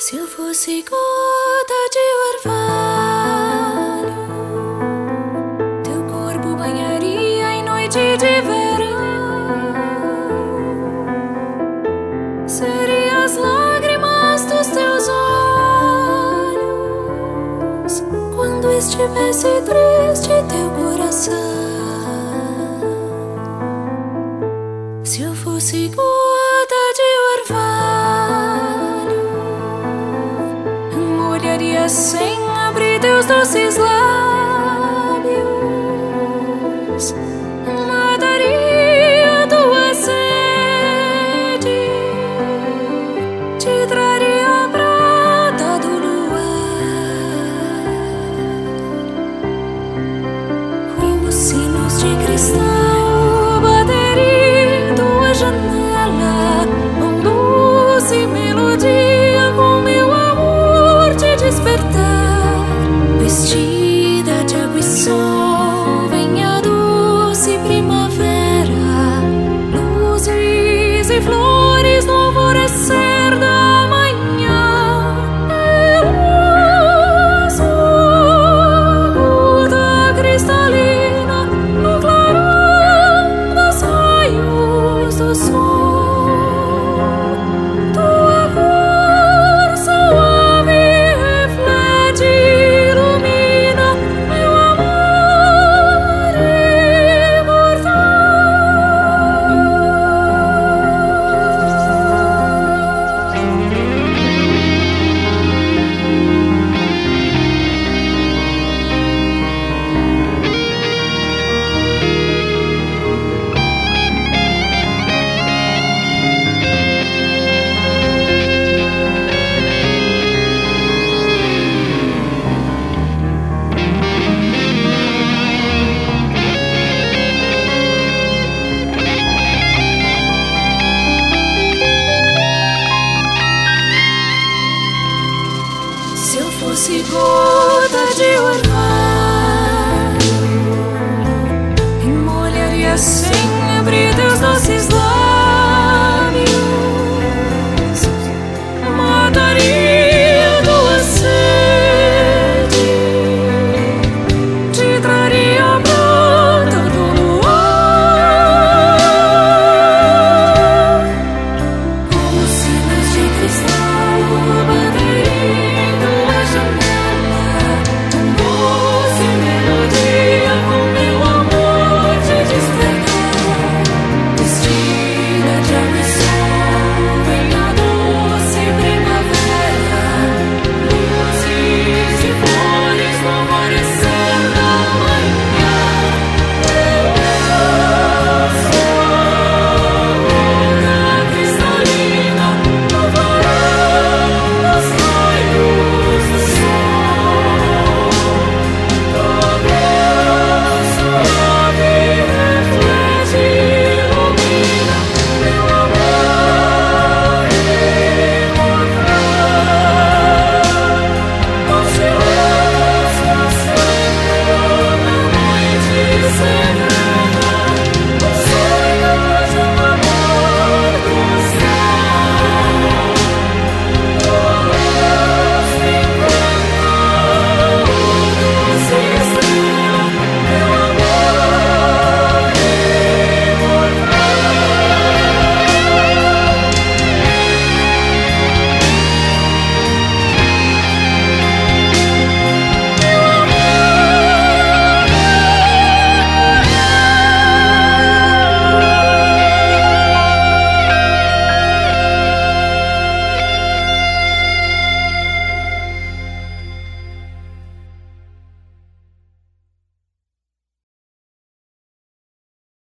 Se eu fosse gota de orvalho, teu corpo banharia em noite de verão. Seria as lágrimas dos teus olhos quando estivesse triste teu coração. Se eu fosse gota de orvalho, molharia sem abrir teus doces lábios, mataria tua sede, te traria a prata do luar. Os sinos de cristal bateriam em tua janela, com doce melodia, com meu amor te despertar. Vestida de água e sol, vem a doce primavera, luzes e flores no alvorecer da manhã. Ela sua gota cristalina no clarão dos raios do sol. Tua cor suave reflete e ilumina meu amor Se eu fosse gota de orvalho, molharia sem abrir teus doces lábios.